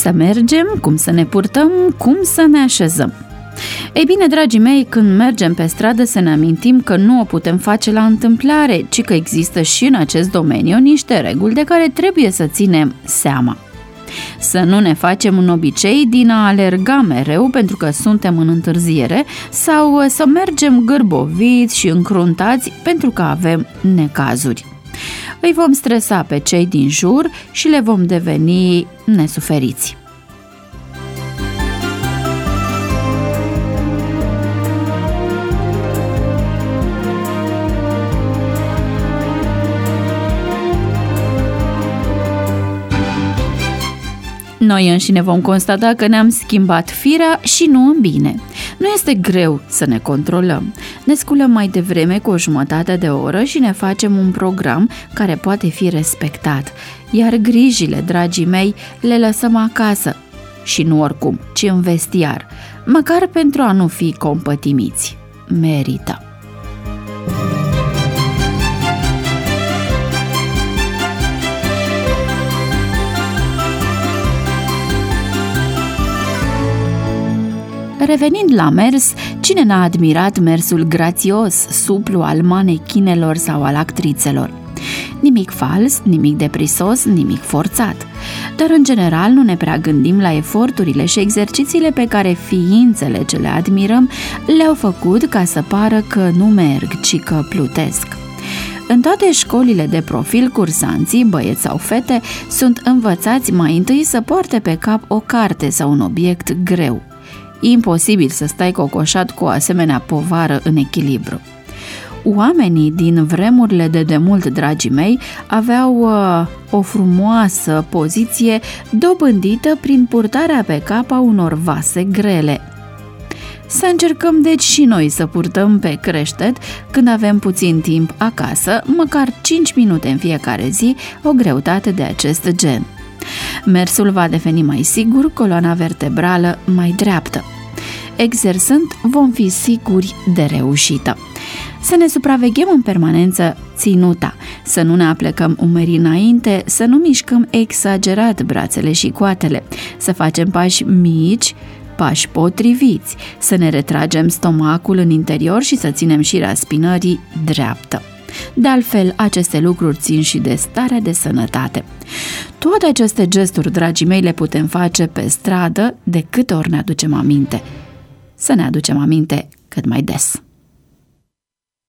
să mergem, cum să ne purtăm, cum să ne așezăm. Ei bine, dragii mei, când mergem pe stradă să ne amintim că nu o putem face la întâmplare, ci că există și în acest domeniu niște reguli de care trebuie să ținem seama. Să nu ne facem un obicei din a alerga mereu pentru că suntem în întârziere sau să mergem gârboviți și încruntați pentru că avem necazuri. Îi vom stresa pe cei din jur și le vom deveni nesuferiți. Noi înșine vom constata că ne-am schimbat firea și nu în bine. Nu este greu să ne controlăm. Ne sculăm mai devreme cu o jumătate de oră și ne facem un program care poate fi respectat. Iar grijile, dragii mei, le lăsăm acasă. Și nu oricum, ci în vestiar. Măcar pentru a nu fi compătimiți. Merită. Revenind la mers, cine n-a admirat mersul grațios, suplu al manechinelor sau al actrițelor? Nimic fals, nimic deprisos, nimic forțat. Dar în general nu ne prea gândim la eforturile și exercițiile pe care ființele ce le admirăm le-au făcut ca să pară că nu merg, ci că plutesc. În toate școlile de profil, cursanții, băieți sau fete, sunt învățați mai întâi să poarte pe cap o carte sau un obiect greu. Imposibil să stai cocoșat cu o asemenea povară în echilibru. Oamenii din vremurile de demult, dragii mei, aveau o frumoasă poziție dobândită prin purtarea pe cap a unor vase grele. Să încercăm deci și noi să purtăm pe creștet, când avem puțin timp acasă, măcar 5 minute în fiecare zi, o greutate de acest gen. Mersul va deveni mai sigur, coloana vertebrală mai dreaptă. Exersând, vom fi siguri de reușită. Să ne supraveghem în permanență ținuta, să nu ne aplecăm umerii înainte, să nu mișcăm exagerat brațele și coatele, să facem pași mici, pași potriviți, să ne retragem stomacul în interior și să ținem șirea spinării dreaptă. De altfel, aceste lucruri țin și de starea de sănătate. Toate aceste gesturi, dragii mei, le putem face pe stradă de câte ori ne aducem aminte. Să ne aducem aminte cât mai des.